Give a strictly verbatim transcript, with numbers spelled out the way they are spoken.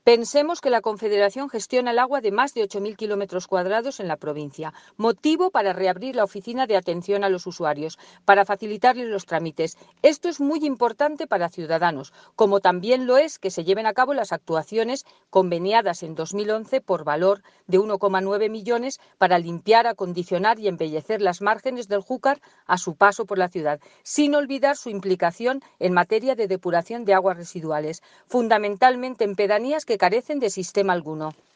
Pensemos que la Confederación gestiona el agua de más de ocho mil kilómetros cuadrados en la provincia, motivo para reabrir la oficina de atención a los usuarios, para facilitarles los trámites. Esto es muy importante para Ciudadanos, como también lo es que se lleven a cabo las actuaciones conveniadas en dos mil once por valor de uno coma nueve millones para limpiar, acondicionar y embellecer las márgenes del Júcar a su paso por la ciudad, sin olvidar su implicación en materia de depuración de aguas residuales, fundamentalmente en pedanías que carecen de sistema alguno.